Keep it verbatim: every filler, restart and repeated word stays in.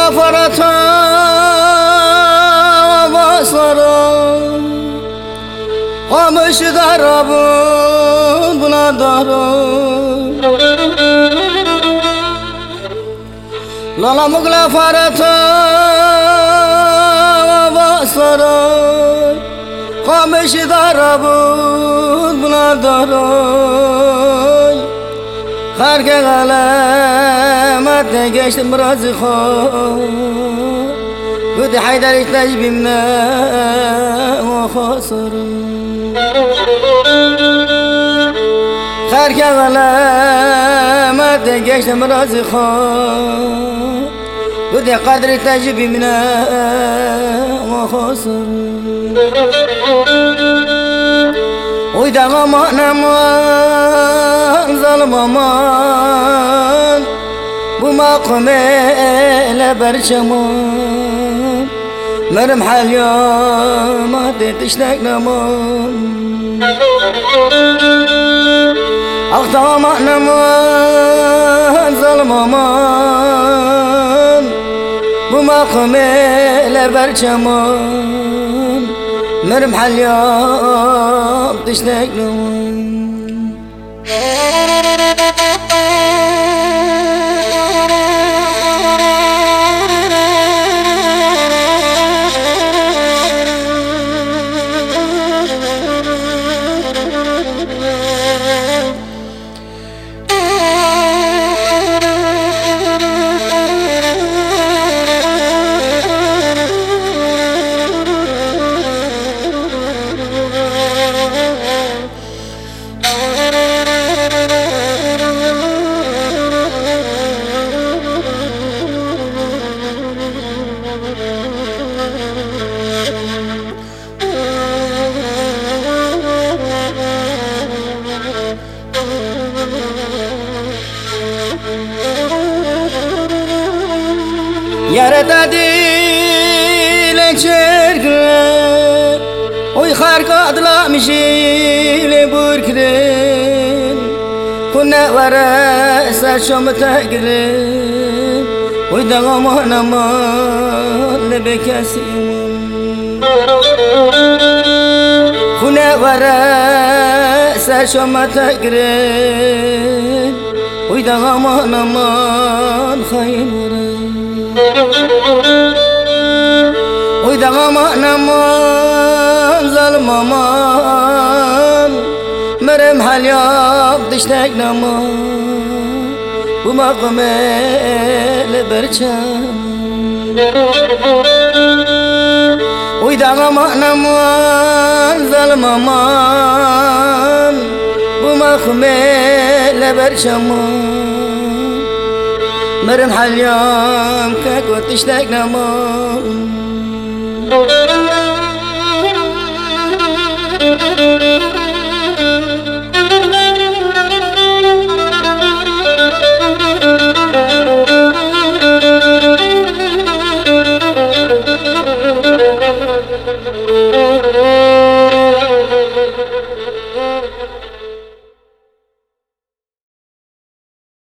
مغفرة basarım Kamış garabın buna darım Lala muglafarata basarım Kamış garabın buna darım Karge galemette geçtim birazı Gudi haydar ihtaj bimne وخسرم خارج غلامات geçtim razı خان ودي قدر تجيب منا وخسرم وإذا غمأنا من ظلم من بما قميل برشمان مرمح اليوم ما تشتاق نمان أخطأ ما نمان ظلم مان بما قميل برشمان مرمح اليوم تشتاق نمان Yarada dile çergren Oy harka adlamışile burkren Kunne vara saçımı tegren Oy dağaman aman lebekasim Kunne vara saçımı tegren Oy dağaman aman khayın vara Uyda gama man zalim aman Merem hal yap diştek naman Bu makmele berçam Uyda gama man zalim aman Bu makmele berçam مرم حاليوم كاك وتشتاق نمام